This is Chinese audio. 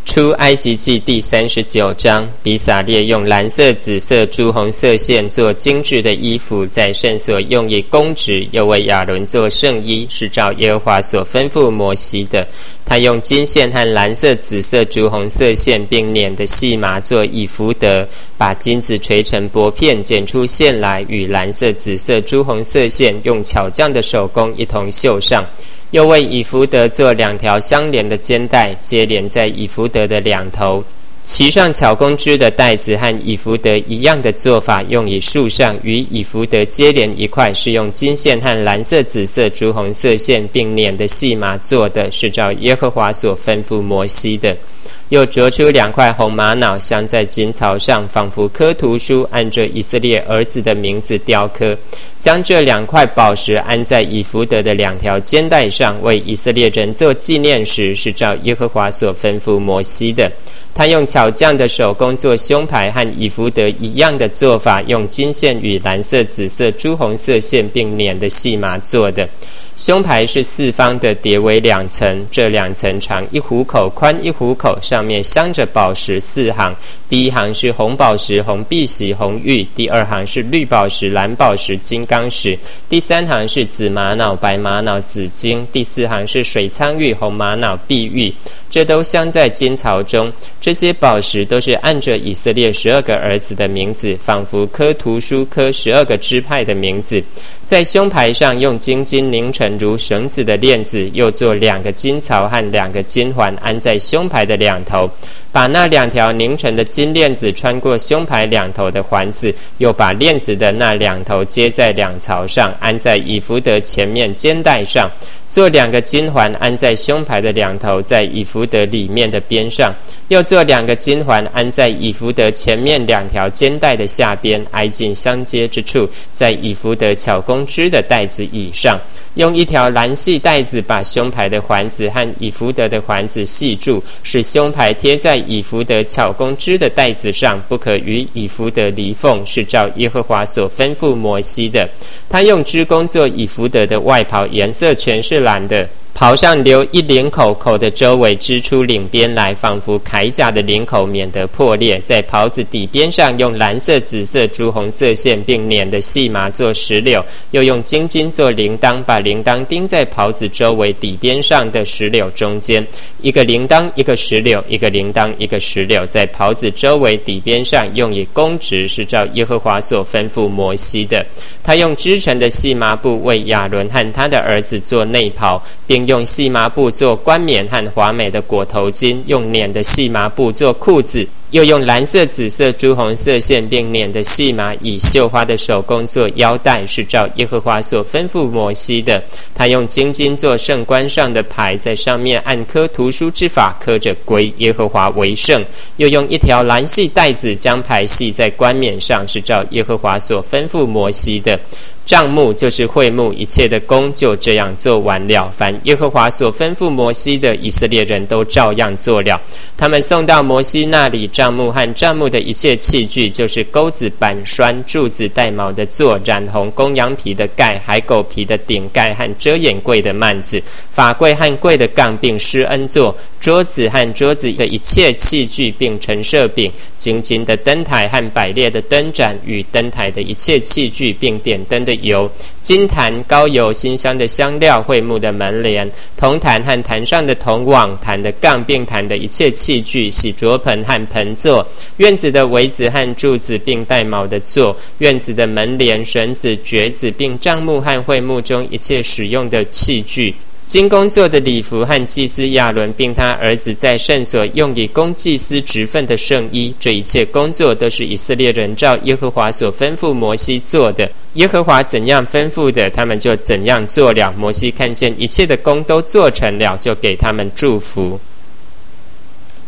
出埃及记第39章，比撒列用蓝色、紫色、朱红色线做精致的衣服，在圣所用以供职，又为亚伦做圣衣，是照耶和华所吩咐摩西的。他用金线和蓝色、紫色、朱红色线，并捻的细麻做以弗得，把金子锤成薄片，剪出线来，与蓝色、紫色、朱红色线用巧匠的手工一同绣上。又为以弗得做2条相连的肩带，接连在以弗得的2头，其上巧工织的带子和以弗得一样的做法，用以束上，与以弗得接连一块，是用金线和蓝色、紫色、朱红色线并捻的细麻做的，是照耶和华所吩咐摩西的。又琢出2块红玛瑙，镶在金槽上，仿佛刻图书，按着以色列儿子的名字雕刻。将这2块宝石安在以弗得的2条肩带上，为以色列人做纪念石，是照耶和华所吩咐摩西的。他用巧匠的手工做胸牌，和以弗得一样的做法，用金线与蓝色、紫色、朱红色线并捻的细麻做的。胸牌是4方的，叠为2层，这2层长1虎口，宽1虎口，上面镶着宝石4行。第1行是红宝石、红碧玺、红玉；第2行是绿宝石、蓝宝石、金刚石；第3行是紫玛瑙、白玛瑙、紫金；第4行是水苍玉、红玛瑙、碧玉。这都镶在金槽中。这些宝石都是按着以色列12个儿子的名字，仿佛刻图书刻12个支派的名字。在胸牌上用金筋拧成如绳子的链子，又做2个金槽和2个金环，安在胸牌的2头。把那2条拧成的金链子穿过胸牌2头的环子，又把链子的那2头接在2槽上，安在以弗得前面肩带上。做2个金环，安在胸牌的2头，在以弗得里面的边上。又做2个金环，安在以弗得前面2条肩带的下边，挨近相接之处，在以弗得巧工织的带子以上。用1条蓝细带子把胸牌的环子和以弗得的环子系住，使胸牌贴在以弗得巧工织的带子上，不可与以弗得离缝，是照耶和华所吩咐摩西的。他用织工做以弗得的外袍，颜色全是蓝的，袍上留1领口，口的周围织出领边来，仿佛铠甲的领口，免得破裂。在袍子底边上用蓝色、紫色、朱红色线，并捻的细麻做石榴，又用金筋做铃铛，把铃铛钉在袍子周围底边上的石榴中间。1个铃铛1个石榴，1个铃铛1个石榴，在袍子周围底边上用以供职，是照耶和华所吩咐摩西的。他用织成的细麻布为亚伦和他的儿子做内袍，并用细麻布做冠冕和华美的裹头巾，用捻的细麻布做裤子，又用蓝色、紫色、朱红色线并捻的细麻以绣花的手工做腰带，是照耶和华所吩咐摩西的。他用金筋做圣冠上的牌，在上面按刻图书之法刻着归耶和华为圣，又用1条蓝细带子将牌系在冠冕上，是照耶和华所吩咐摩西的。帐幕就是会幕，一切的工就这样做完了。凡耶和华所吩咐摩西的，以色列人都照样做了。他们送到摩西那里，帐幕和帐幕的一切器具，就是钩子、板栓、柱子、带毛的座、染红公羊皮的盖、海狗皮的顶盖和遮掩柜的幔子、法柜和柜的杠，并施恩座、桌子和桌子的一切器具，并陈设饼、金金的灯台和摆列的灯盏与灯台的一切器具，并点灯的油、金坛、膏油、馨香的香料、会幕的门帘、铜坛和坛上的铜网、坛的杠，并坛的一切器具、洗濯盆和盆座、院子的围子和柱子，并带毛的座、院子的门帘、绳子、橛子，并帐幕和会幕中一切使用的器具。金工做的礼服和祭司亚伦并他儿子在圣所用以供祭司职分的圣衣，这一切工作都是以色列人照耶和华所吩咐摩西做的。耶和华怎样吩咐的，他们就怎样做了。摩西看见一切的工都做成了，就给他们祝福。